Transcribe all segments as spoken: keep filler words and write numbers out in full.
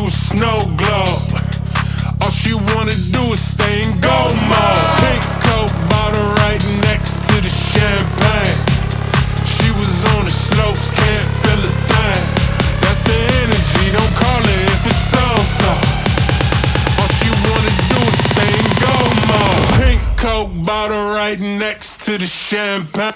a snow globe. All she wanna do is stay in go mode. Pink coat bottle right next to the champagne. She was on the slopes, can't feel a thing. That's the energy, don't call it if it's so-so. All she wanna do is stay in go mode. Pink coat bottle right next to the champagne.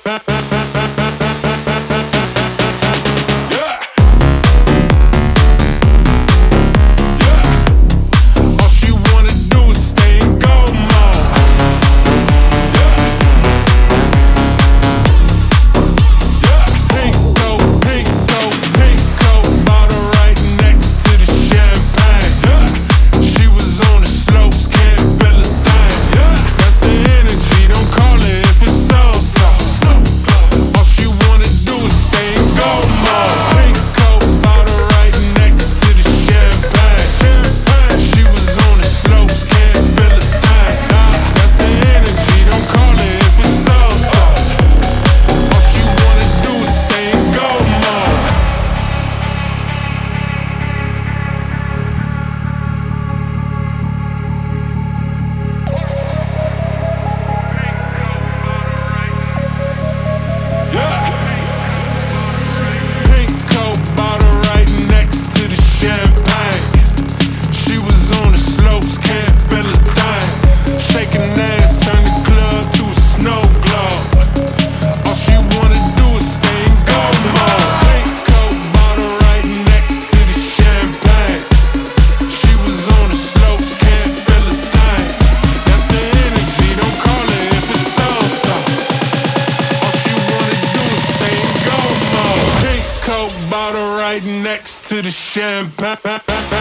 Bottle right next to the champagne.